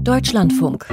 Deutschlandfunk.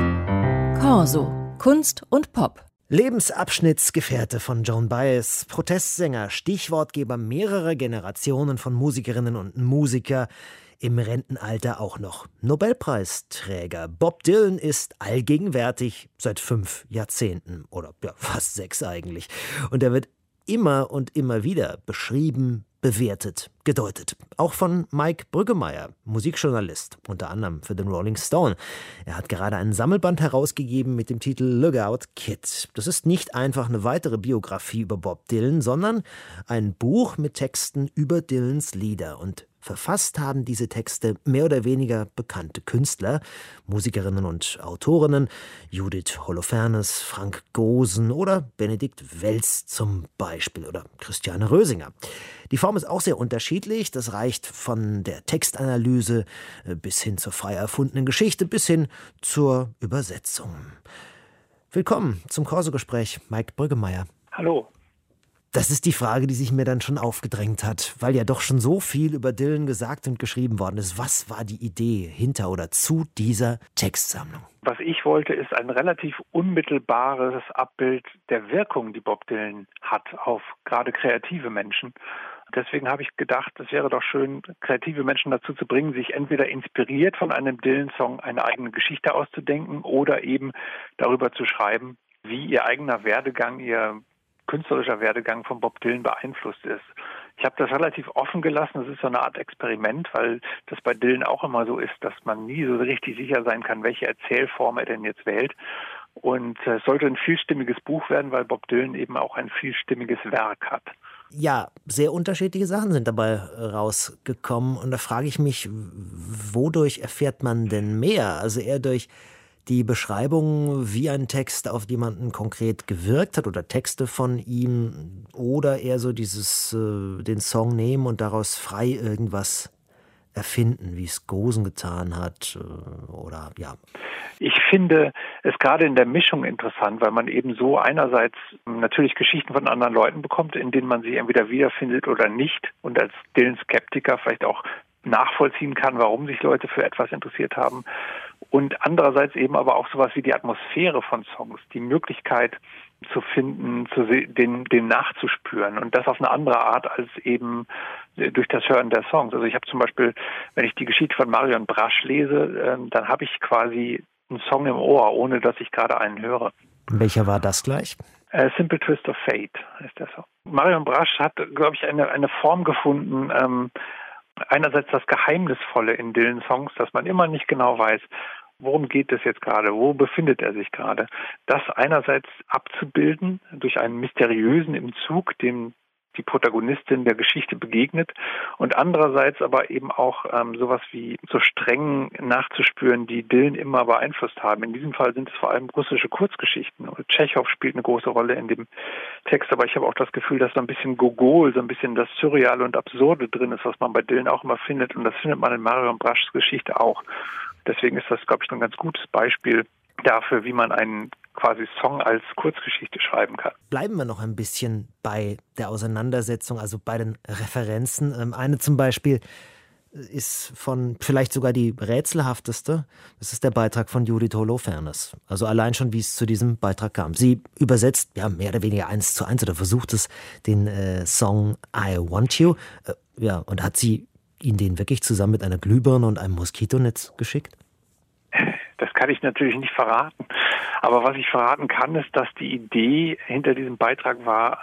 Corso. Kunst und Pop. Lebensabschnittsgefährte von Joan Baez, Protestsänger, Stichwortgeber mehrerer Generationen von Musikerinnen und Musiker, im Rentenalter auch noch Nobelpreisträger. Bob Dylan ist allgegenwärtig seit 5 Jahrzehnten oder ja, fast 6 eigentlich. Und er wird immer und immer wieder beschrieben, bewertet, gedeutet. Auch von Mike Brüggemeier, Musikjournalist, unter anderem für den Rolling Stone. Er hat gerade einen Sammelband herausgegeben mit dem Titel Lookout Kid. Das ist nicht einfach eine weitere Biografie über Bob Dylan, sondern ein Buch mit Texten über Dylans Lieder. Und verfasst haben diese Texte mehr oder weniger bekannte Künstler, Musikerinnen und Autorinnen, Judith Holofernes, Frank Gosen oder Benedikt Welz zum Beispiel oder Christiane Rösinger. Die Form ist auch sehr unterschiedlich. Das reicht von der Textanalyse bis hin zur frei erfundenen Geschichte bis hin zur Übersetzung. Willkommen zum Corso-Gespräch, Mike Brüggemeier. Hallo. Das ist die Frage, die sich mir dann schon aufgedrängt hat, weil ja doch schon so viel über Dylan gesagt und geschrieben worden ist. Was war die Idee hinter oder zu dieser Textsammlung? Was ich wollte, ist ein relativ unmittelbares Abbild der Wirkung, die Bob Dylan hat auf gerade kreative Menschen. Deswegen habe ich gedacht, es wäre doch schön, kreative Menschen dazu zu bringen, sich entweder inspiriert von einem Dylan-Song eine eigene Geschichte auszudenken oder eben darüber zu schreiben, wie ihr eigener Werdegang, ihr künstlerischer Werdegang von Bob Dylan beeinflusst ist. Ich habe das relativ offen gelassen. Das ist so eine Art Experiment, weil das bei Dylan auch immer so ist, dass man nie so richtig sicher sein kann, welche Erzählform er denn jetzt wählt. Und es sollte ein vielstimmiges Buch werden, weil Bob Dylan eben auch ein vielstimmiges Werk hat. Ja, sehr unterschiedliche Sachen sind dabei rausgekommen. Und da frage ich mich, wodurch erfährt man denn mehr? Also eher durch die Beschreibung, wie ein Text auf jemanden konkret gewirkt hat oder Texte von ihm oder eher so den Song nehmen und daraus frei irgendwas erfinden, wie es Gosen getan hat oder ja. Ich finde es gerade in der Mischung interessant, weil man eben so einerseits natürlich Geschichten von anderen Leuten bekommt, in denen man sich entweder wiederfindet oder nicht und als Dylan-Skeptiker vielleicht auch nachvollziehen kann, warum sich Leute für etwas interessiert haben. Und andererseits eben aber auch sowas wie die Atmosphäre von Songs, die Möglichkeit zu finden, dem nachzuspüren und das auf eine andere Art als eben durch das Hören der Songs. Also ich habe zum Beispiel, wenn ich die Geschichte von Marion Brasch lese, dann habe ich quasi einen Song im Ohr, ohne dass ich gerade einen höre. Welcher war das gleich? Simple Twist of Fate ist der Song. Marion Brasch hat, glaube ich, eine Form gefunden, einerseits das Geheimnisvolle in Dylan-Songs, dass man immer nicht genau weiß, worum geht es jetzt gerade, wo befindet er sich gerade. Das einerseits abzubilden durch einen mysteriösen im Zug, dem die Protagonistin der Geschichte begegnet und andererseits aber eben auch sowas wie so Strängen nachzuspüren, die Dylan immer beeinflusst haben. In diesem Fall sind es vor allem russische Kurzgeschichten. Tschechow spielt eine große Rolle in dem Text, aber ich habe auch das Gefühl, dass so ein bisschen Gogol, so ein bisschen das Surreale und Absurde drin ist, was man bei Dylan auch immer findet und das findet man in Marion Braschs Geschichte auch. Deswegen ist das, glaube ich, ein ganz gutes Beispiel dafür, wie man einen quasi Song als Kurzgeschichte schreiben kann. Bleiben wir noch ein bisschen bei der Auseinandersetzung, also bei den Referenzen. Eine zum Beispiel ist von vielleicht sogar die rätselhafteste. Das ist der Beitrag von Judith Holofernes. Also allein schon, wie es zu diesem Beitrag kam. Sie übersetzt ja mehr oder weniger 1:1 oder versucht es, den Song I Want You. Und hat sie Ihnen den wirklich zusammen mit einer Glühbirne und einem Moskitonetz geschickt? Das kann ich natürlich nicht verraten. Aber was ich verraten kann, ist, dass die Idee hinter diesem Beitrag war,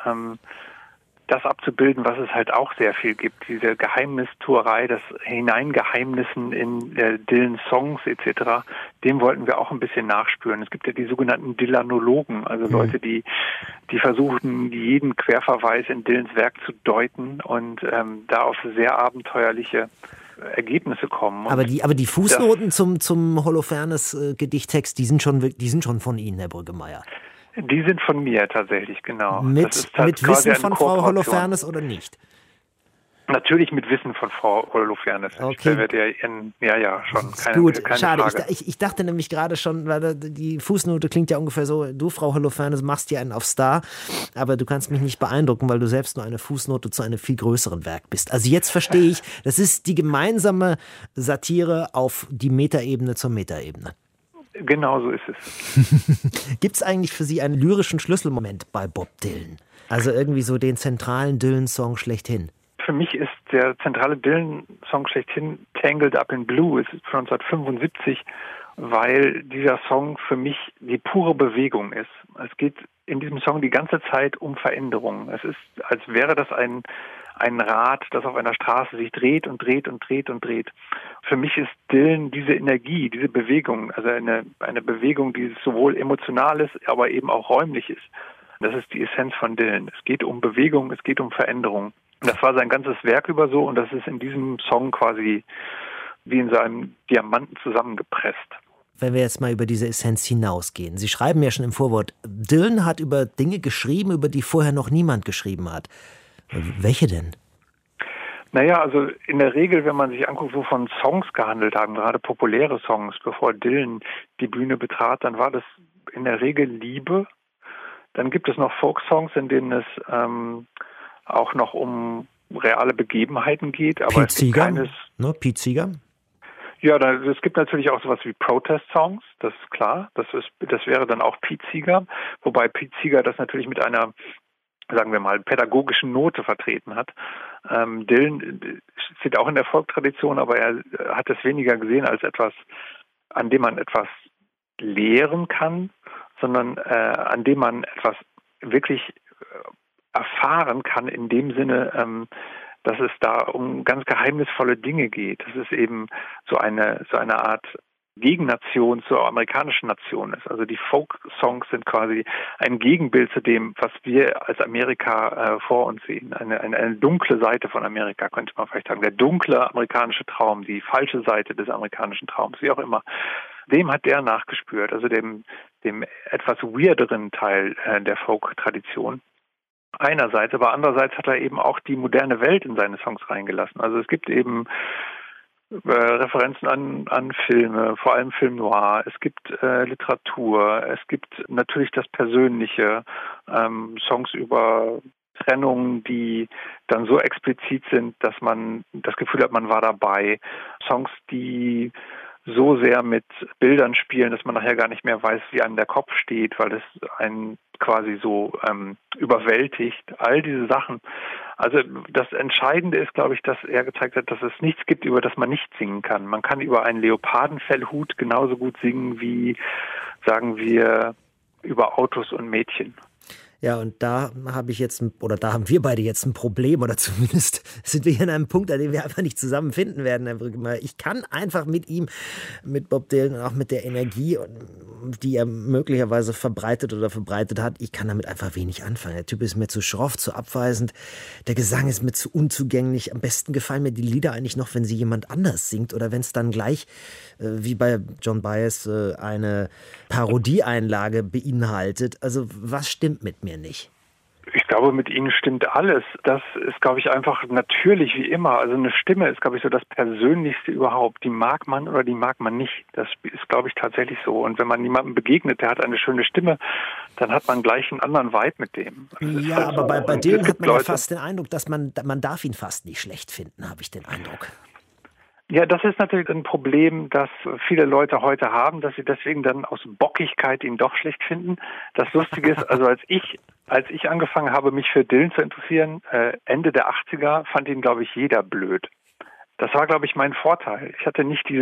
das abzubilden, was es halt auch sehr viel gibt. Diese Geheimnistuerei, das Hineingeheimnissen in Dylans Songs etc., dem wollten wir auch ein bisschen nachspüren. Es gibt ja die sogenannten Dylanologen, also Leute, die versuchen, jeden Querverweis in Dylans Werk zu deuten und da auf sehr abenteuerliche Ergebnisse kommen. Aber die Fußnoten zum Holofernes-Gedichttext, die sind schon von Ihnen, Herr Brüggemeier. Die sind von mir tatsächlich, genau. Mit Wissen von Frau Holofernes oder nicht? Natürlich mit Wissen von Frau Holofernes. Okay. Ja, schon. Keine schade. Frage. Ich dachte nämlich gerade schon, weil die Fußnote klingt ja ungefähr so, du, Frau Holofernes, machst dir einen auf Star, aber du kannst mich nicht beeindrucken, weil du selbst nur eine Fußnote zu einem viel größeren Werk bist. Also jetzt verstehe ich, das ist die gemeinsame Satire auf die Metaebene zur Metaebene. Genau so ist es. Gibt es eigentlich für Sie einen lyrischen Schlüsselmoment bei Bob Dylan? Also irgendwie so den zentralen Dylan-Song schlechthin? Für mich ist der zentrale Dylan-Song schlechthin Tangled Up in Blue. Es ist von 1975, weil dieser Song für mich die pure Bewegung ist. Es geht in diesem Song die ganze Zeit um Veränderung. Es ist, als wäre das ein Rad, das auf einer Straße sich dreht und dreht und dreht und dreht. Für mich ist Dylan diese Energie, diese Bewegung, also eine Bewegung, die sowohl emotional ist, aber eben auch räumlich ist. Das ist die Essenz von Dylan. Es geht um Bewegung, es geht um Veränderung. Und das war sein ganzes Werk über so und das ist in diesem Song quasi wie in seinem Diamanten zusammengepresst. Wenn wir jetzt mal über diese Essenz hinausgehen. Sie schreiben ja schon im Vorwort, Dylan hat über Dinge geschrieben, über die vorher noch niemand geschrieben hat. Welche denn? Naja, also in der Regel, wenn man sich anguckt, wovon Songs gehandelt haben, gerade populäre Songs, bevor Dylan die Bühne betrat, dann war das in der Regel Liebe. Dann gibt es noch Folksongs, in denen es auch noch um reale Begebenheiten geht. Aber Pete Seeger, ne? Pete Seeger? Ja, es gibt natürlich auch sowas wie Protest-Songs, das ist klar. Das wäre dann auch Pete Seeger, wobei Pete Seeger das natürlich mit einer, sagen wir mal, pädagogischen Note vertreten hat. Dylan steht auch in der Folktradition, aber er hat es weniger gesehen als etwas, an dem man etwas lehren kann, sondern an dem man etwas wirklich erfahren kann in dem Sinne, dass es da um ganz geheimnisvolle Dinge geht. Dass es eben so eine Art Gegennation zur amerikanischen Nation ist. Also die Folk-Songs sind quasi ein Gegenbild zu dem, was wir als Amerika vor uns sehen. Eine dunkle Seite von Amerika, könnte man vielleicht sagen. Der dunkle amerikanische Traum, die falsche Seite des amerikanischen Traums, wie auch immer. Dem hat der nachgespürt, also dem etwas weirderen Teil der Folk-Tradition. Einerseits, aber andererseits hat er eben auch die moderne Welt in seine Songs reingelassen. Also es gibt eben Referenzen an Filme, vor allem Film Noir. Es gibt Literatur. Es gibt natürlich das Persönliche, Songs über Trennungen, die dann so explizit sind, dass man das Gefühl hat, man war dabei. Songs, die so sehr mit Bildern spielen, dass man nachher gar nicht mehr weiß, wie einem der Kopf steht, weil es einen quasi so überwältigt. All diese Sachen. Also das Entscheidende ist, glaube ich, dass er gezeigt hat, dass es nichts gibt, über das man nicht singen kann. Man kann über einen Leopardenfellhut genauso gut singen wie, sagen wir, über Autos und Mädchen. Ja, und da haben wir beide jetzt ein Problem, oder zumindest sind wir hier an einem Punkt, an dem wir einfach nicht zusammenfinden werden, Herr Brüggemeier. Ich kann einfach mit ihm, mit Bob Dylan und auch mit der Energie, die er möglicherweise verbreitet hat, ich kann damit einfach wenig anfangen. Der Typ ist mir zu schroff, zu abweisend, der Gesang ist mir zu unzugänglich. Am besten gefallen mir die Lieder eigentlich noch, wenn sie jemand anders singt oder wenn es dann gleich, wie bei John Baez, eine Parodieeinlage beinhaltet. Also was stimmt mit mir nicht? Ich glaube, mit Ihnen stimmt alles. Das ist, glaube ich, einfach natürlich wie immer. Also eine Stimme ist, glaube ich, so das Persönlichste überhaupt. Die mag man oder die mag man nicht. Das ist, glaube ich, tatsächlich so. Und wenn man jemandem begegnet, der hat eine schöne Stimme, dann hat man gleich einen anderen Vibe mit dem. Ja, halt aber so. bei Dylan hat man ja fast den Eindruck, dass man darf ihn fast nicht schlecht finden, habe ich den Eindruck. Ja, das ist natürlich ein Problem, das viele Leute heute haben, dass sie deswegen dann aus Bockigkeit ihn doch schlecht finden. Das Lustige ist, also als ich angefangen habe, mich für Dylan zu interessieren, Ende der 80er, fand ihn, glaube ich, jeder blöd. Das war, glaube ich, mein Vorteil. Ich hatte nicht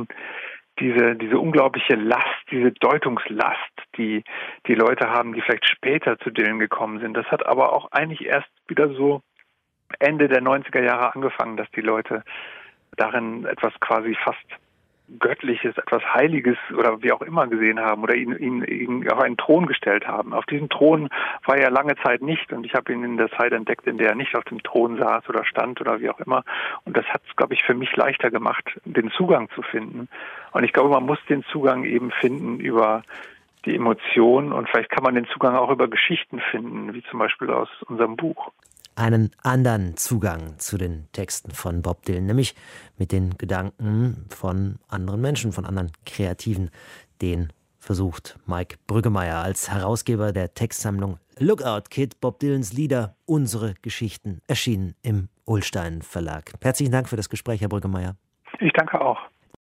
diese unglaubliche Last, diese Deutungslast, die Leute haben, die vielleicht später zu Dylan gekommen sind. Das hat aber auch eigentlich erst wieder so Ende der 90er Jahre angefangen, dass die Leute darin etwas quasi fast Göttliches, etwas Heiliges oder wie auch immer gesehen haben oder ihn auf einen Thron gestellt haben. Auf diesem Thron war er lange Zeit nicht und ich habe ihn in der Zeit entdeckt, in der er nicht auf dem Thron saß oder stand oder wie auch immer. Und das hat es, glaube ich, für mich leichter gemacht, den Zugang zu finden. Und ich glaube, man muss den Zugang eben finden über die Emotionen und vielleicht kann man den Zugang auch über Geschichten finden, wie zum Beispiel aus unserem Buch. Einen anderen Zugang zu den Texten von Bob Dylan, nämlich mit den Gedanken von anderen Menschen, von anderen Kreativen. Den versucht Mike Brüggemeier als Herausgeber der Textsammlung Lookout Kid, Bob Dylans Lieder, unsere Geschichten, erschienen im Ullstein Verlag. Herzlichen Dank für das Gespräch, Herr Brüggemeier. Ich danke auch.